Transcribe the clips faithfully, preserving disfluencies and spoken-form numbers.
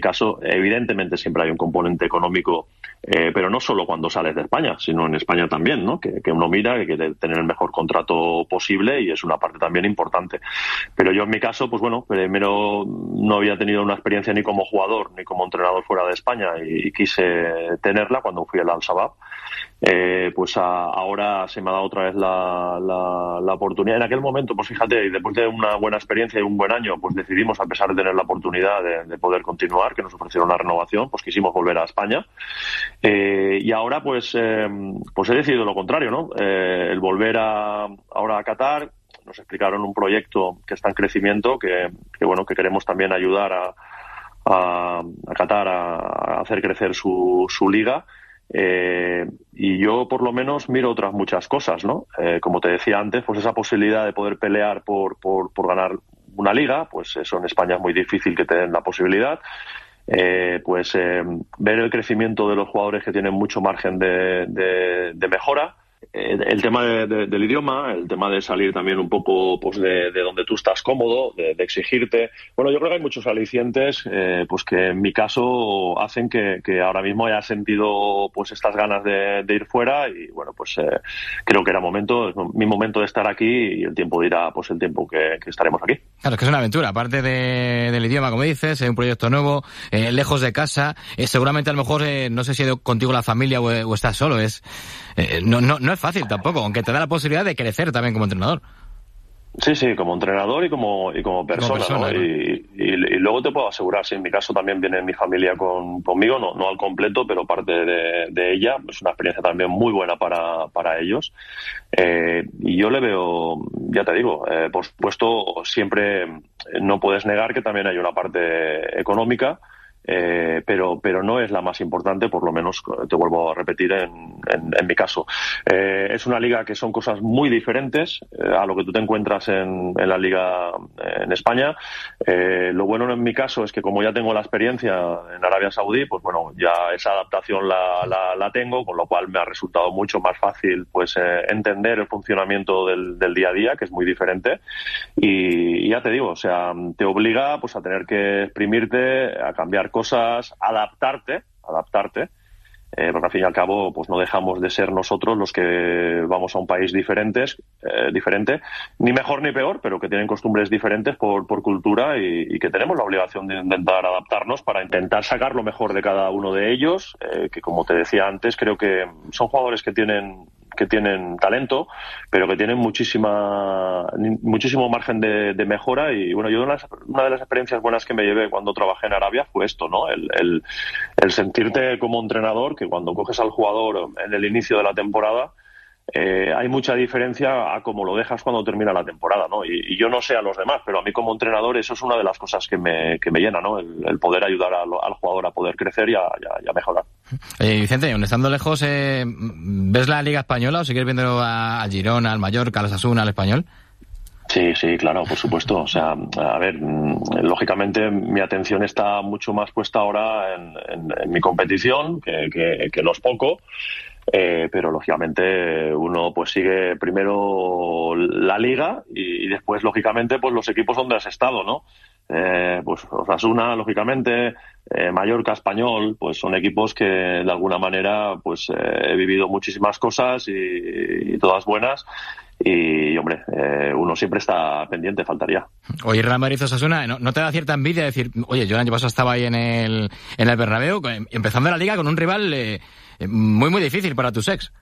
caso, evidentemente siempre hay un componente económico, eh, pero no solo cuando sales de España, sino en España también, ¿no? Que, que uno mira que quiere tener el mejor contrato posible y es una parte también importante. Pero yo en mi caso, pues bueno, primero no había tenido una experiencia ni como jugador ni como entrenador fuera de España y, y quise tenerla cuando fui al Al-Shabaab. Eh, pues a, ahora se me ha dado otra vez la, la, la oportunidad. En aquel momento, pues fíjate, después de una buena experiencia y un buen año, pues decidimos, a pesar de tener la oportunidad de, de poder continuar, que nos ofrecieron una renovación, pues quisimos volver a España. Eh, y ahora, pues, eh, pues he decidido lo contrario, ¿no? Eh, el volver a, ahora a Qatar. Nos explicaron un proyecto que está en crecimiento, que, que bueno, que queremos también ayudar a, a, a Qatar a, a hacer crecer su, su liga. Eh, y yo por lo menos miro otras muchas cosas, ¿no? Eh, como te decía antes, pues esa posibilidad de poder pelear por, por, por ganar una liga, pues eso en España es muy difícil que te den la posibilidad. Eh, pues eh, ver el crecimiento de los jugadores que tienen mucho margen de, de, de mejora. Eh, el tema de, de, del idioma, el tema de salir también un poco pues de, de donde tú estás cómodo, de, de exigirte. Bueno, yo creo que hay muchos alicientes eh, pues que en mi caso hacen que, que ahora mismo haya sentido pues estas ganas de, de ir fuera y bueno, pues eh, creo que era momento, es mi momento de estar aquí y el tiempo dirá pues el tiempo que, que estaremos aquí. Claro, es que es una aventura, aparte de, del idioma, como dices, es un proyecto nuevo, eh, lejos de casa, eh, seguramente a lo mejor, eh, no sé si ha ido contigo la familia o, o estás solo, es eh, no, no, no es fácil tampoco, aunque te da la posibilidad de crecer también como entrenador. Sí, sí, como entrenador y como y como persona, como persona, ¿no? ¿no? Y, y, y luego te puedo asegurar, sí, en mi caso también viene mi familia con, conmigo, no, no al completo, pero parte de, de ella. Es una experiencia también muy buena para, para ellos. Eh, y yo le veo, ya te digo, eh, por supuesto, siempre no puedes negar que también hay una parte económica. Eh, pero pero no es la más importante, por lo menos te vuelvo a repetir en, en, en mi caso. Eh, es una liga que son cosas muy diferentes eh, a lo que tú te encuentras en, en la liga en España. Eh, lo bueno en mi caso es que como ya tengo la experiencia en Arabia Saudí, pues bueno, ya esa adaptación la, la, la tengo, con lo cual me ha resultado mucho más fácil pues eh, entender el funcionamiento del, del día a día, que es muy diferente. Y, y ya te digo, o sea, te obliga pues a tener que exprimirte, a cambiar cosas, adaptarte, adaptarte, eh, porque al fin y al cabo pues no dejamos de ser nosotros los que vamos a un país diferentes, eh, diferente, ni mejor ni peor, pero que tienen costumbres diferentes por, por cultura y, y que tenemos la obligación de intentar adaptarnos para intentar sacar lo mejor de cada uno de ellos, eh, que como te decía antes, creo que son jugadores que tienen que tienen talento, pero que tienen muchísima muchísimo margen de, de mejora y bueno, yo una, una de las experiencias buenas que me llevé cuando trabajé en Arabia fue esto, ¿no? El, el, el sentirte como entrenador, que cuando coges al jugador en el inicio de la temporada, Eh, hay mucha diferencia a cómo lo dejas cuando termina la temporada, ¿no? Y, y yo no sé a los demás, pero a mí como entrenador eso es una de las cosas que me, que me llena, ¿no? El, el poder ayudar al, al jugador a poder crecer y a, y a, y a mejorar. Eh, Vicente, aun estando lejos, eh, ¿ves la Liga Española o sigues viendo a, a Girona, al Mallorca, al Osasuna, al Español? Sí, sí, claro, por supuesto. O sea, a ver, lógicamente mi atención está mucho más puesta ahora en, en, en mi competición, que, que, que no es poco. Eh, pero lógicamente uno pues sigue primero la liga y, y después lógicamente pues los equipos donde has estado, ¿no? Eh, pues Osasuna, lógicamente, eh, Mallorca, Español, pues son equipos que de alguna manera pues eh, he vivido muchísimas cosas y, y todas buenas. Y, hombre, eh, uno siempre está pendiente, faltaría. Oye, Real Madrid Osasuna, ¿no, ¿no te da cierta envidia decir, oye, yo el año pasado estaba ahí en el, en el Bernabéu, empezando la liga con un rival eh, muy, muy difícil para tus ex?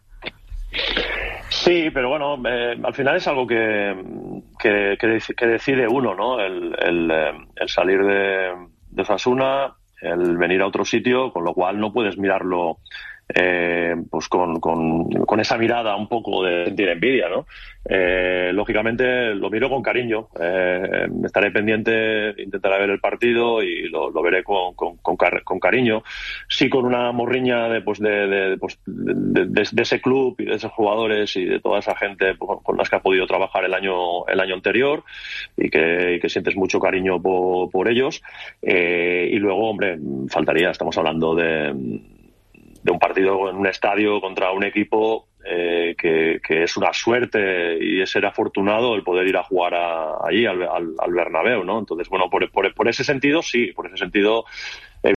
Sí, pero bueno, eh, al final es algo que, que, que, que decide uno, ¿no? El, el, el salir de, de Osasuna, el venir a otro sitio, con lo cual no puedes mirarlo Eh, pues con, con, con esa mirada un poco de sentir envidia, ¿no? Eh, lógicamente lo miro con cariño, eh, estaré pendiente, intentaré ver el partido y lo, lo veré con, con, con, con cariño, sí con una morriña de, pues de, de, pues de, de, de ese club y de esos jugadores y de toda esa gente pues, con las que ha podido trabajar el año el año anterior y que, y que sientes mucho cariño por, por ellos, eh, y luego, hombre, faltaría, estamos hablando de de un partido en un estadio contra un equipo eh, que, que es una suerte y es ser afortunado el poder ir a jugar a, allí al, al, al Bernabéu, ¿no? Entonces, bueno, por, por, por ese sentido sí, por ese sentido